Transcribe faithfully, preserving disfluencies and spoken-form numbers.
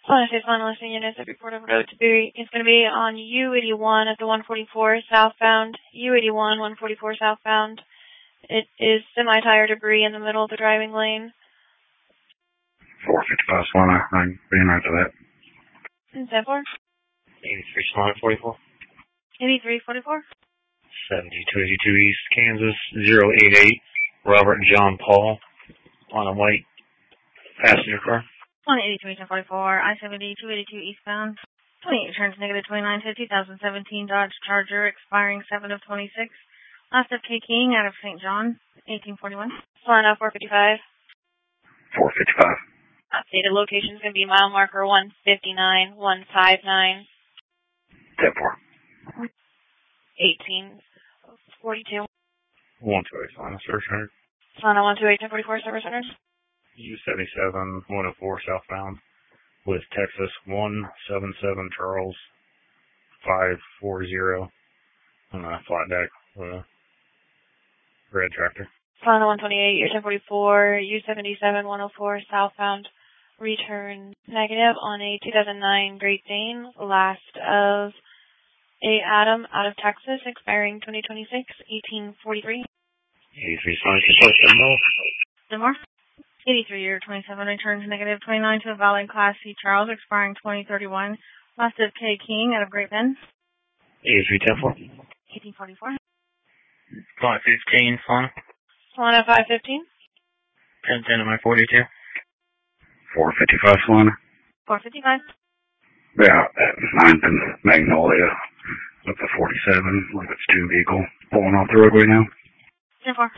Solana six one listing units at Report of Road to be is going to be on U eighty-one at the one forty-four southbound. U eighty-one, one forty-four southbound. It is semi-tire debris in the middle of the driving lane. four fifty-five Solana, I'm being right to that. ten four. eighty-three Solana forty-four. eighty-three forty-four. seventy-two eighty-two East Kansas, zero eight eight, Robert John Paul, on a white passenger car. one eighty-three ten forty-four, I seventy, two eighty-two eastbound. twenty-eight turns negative twenty-nine fifty, twenty seventeen Dodge Charger, expiring seven of twenty-six. Last of K King out of Saint John, eighteen forty-one. Solana four fifty-five. four fifty-five. Updated location is going to be mile marker one fifty-nine, one fifty-nine. ten four. eighteen forty-two. one twenty Solana Service Center. Solana one two eight ten forty-four Service Center. U seventy-seven, one oh four southbound with Texas one seventy-seven Charles five forty on a flat deck with a red tractor. Solana one twenty-eight, year ten forty-four, U seventy-seven, one oh four southbound. Return negative on a two thousand nine Great Dane, last of a Adam out of Texas, expiring twenty twenty-six, eighteen forty-three. eighty-three Solana Denmark. eighty-three year twenty-seven, returns negative twenty-nine to a Valley Class C Charles, expiring twenty thirty-one. Last of K King out of Great Bend. eighty-three ten four. eighteen forty-four. five fifteen Solana. Solana five fifteen. ten ten M I forty-two. four fifty-five Solana. four fifty-five. Yeah, at ninth and Magnolia. With the forty-seven, like it's two vehicle pulling off the roadway now. ten four.